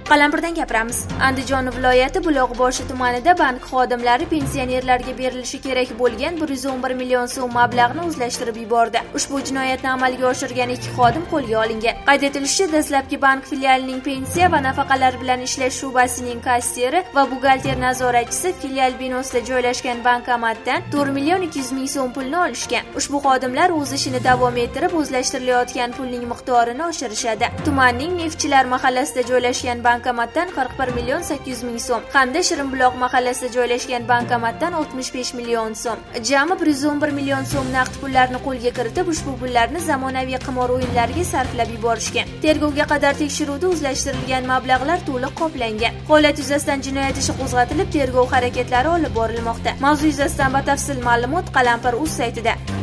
Qalampirdan gapiramiz. Andijon viloyati Buloqboshi tumanida bank xodimlari pensionerlarga berilishi kerak bo'lgan 111 million so'm mablag'ni o'zlashtirib yubordi. Ushbu jinoyatni amalga oshirgan 2 xodim qo'lga olingan. Qayd etilishicha, dastlabki bank filialining pensiya va nafaqalar bilan ishlash sho'basining kassiri va buxgalter nazoratchisi filial binosida joylashgan bankomatdan 4 million 200 ming so'm pulni olishgan. Ushbu xodimlar o'z ishini davom ettirib, o'zlashtirilayotgan pulning miqdorini oshirishadi. Tumanning Neftchilar mahallasida joylashgan bankomatdan 41 million 800 ming so'm hamda Shirinbuloq mahallasida joylashgan bankomatdan 65 million so'm, jami 111 million so'm naqd pullarni qo'lga kiritib, ushbu pullarni zamonaviy qimor o'yinlariga sarflab yuborishgan. Tergovga qadar tekshiruvda o'zlashtirilgan mablag'lar to'liq qoplangan. Holat yuzasidan jinoyat ishi qo'zg'atilib, tergov harakatlari olib borilmoqda. Mavzu yuzasidan batafsil ma'lumot Qalampir.uz saytida.